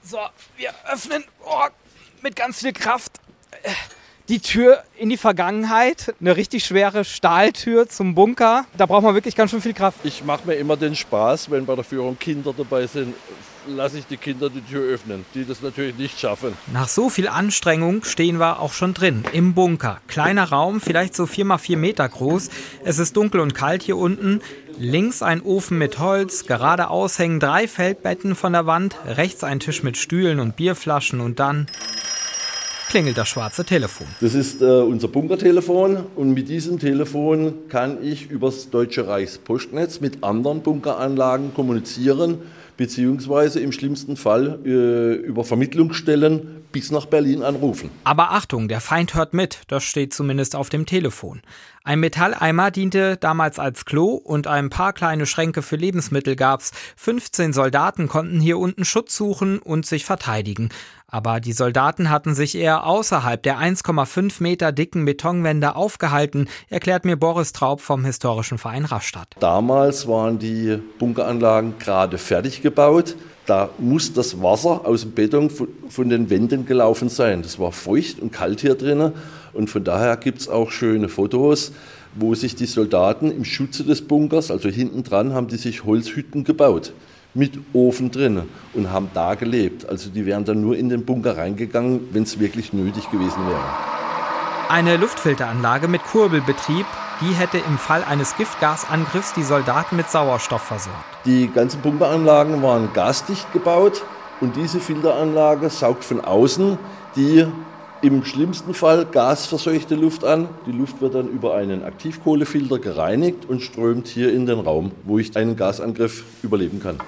So, wir öffnen mit ganz viel Kraft die Tür in die Vergangenheit. Eine richtig schwere Stahltür zum Bunker. Da braucht man wirklich ganz schön viel Kraft. Ich mache mir immer den Spaß, wenn bei der Führung Kinder dabei sind, lasse ich die Kinder die Tür öffnen, die das natürlich nicht schaffen. Nach so viel Anstrengung stehen wir auch schon drin, im Bunker. Kleiner Raum, vielleicht so 4x4 Meter groß. Es ist dunkel und kalt hier unten. Links ein Ofen mit Holz, geradeaus hängen 3 Feldbetten von der Wand, rechts ein Tisch mit Stühlen und Bierflaschen und dann klingelt das schwarze Telefon. Das ist unser Bunkertelefon und mit diesem Telefon kann ich übers Deutsche Reichspostnetz mit anderen Bunkeranlagen kommunizieren, beziehungsweise im schlimmsten Fall über Vermittlungsstellen bis nach Berlin anrufen. Aber Achtung, der Feind hört mit, das steht zumindest auf dem Telefon. Ein Metalleimer diente damals als Klo und ein paar kleine Schränke für Lebensmittel gab's. 15 Soldaten konnten hier unten Schutz suchen und sich verteidigen. Aber die Soldaten hatten sich eher außerhalb der 1,5 Meter dicken Betonwände aufgehalten, erklärt mir Boris Traub vom Historischen Verein Rastatt. Damals waren die Bunkeranlagen gerade fertig gebaut. Da muss das Wasser aus dem Beton von den Wänden gelaufen sein. Das war feucht und kalt hier drinnen. Und von daher gibt es auch schöne Fotos, wo sich die Soldaten im Schutze des Bunkers, also hinten dran, haben die sich Holzhütten gebaut. Mit Ofen drin und haben da gelebt. Also die wären dann nur in den Bunker reingegangen, wenn es wirklich nötig gewesen wäre. Eine Luftfilteranlage mit Kurbelbetrieb, die hätte im Fall eines Giftgasangriffs die Soldaten mit Sauerstoff versorgt. Die ganzen Bunkeranlagen waren gasdicht gebaut und diese Filteranlage saugt von außen die im schlimmsten Fall gasverseuchte Luft an. Die Luft wird dann über einen Aktivkohlefilter gereinigt und strömt hier in den Raum, wo ich einen Gasangriff überleben kann.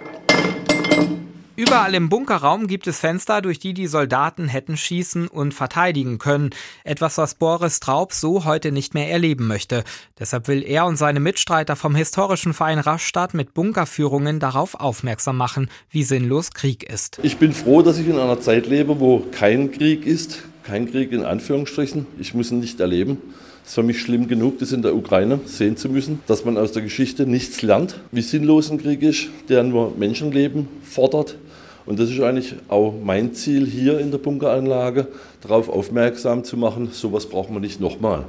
Überall im Bunkerraum gibt es Fenster, durch die die Soldaten hätten schießen und verteidigen können. Etwas, was Boris Traub so heute nicht mehr erleben möchte. Deshalb will er und seine Mitstreiter vom Historischen Verein Rastatt mit Bunkerführungen darauf aufmerksam machen, wie sinnlos Krieg ist. Ich bin froh, dass ich in einer Zeit lebe, wo kein Krieg ist. Kein Krieg in Anführungsstrichen. Ich muss ihn nicht erleben. Es ist für mich schlimm genug, das in der Ukraine sehen zu müssen, dass man aus der Geschichte nichts lernt, wie sinnlos ein Krieg ist, der nur Menschenleben fordert. Und das ist eigentlich auch mein Ziel hier in der Bunkeranlage, darauf aufmerksam zu machen, sowas braucht man nicht nochmal.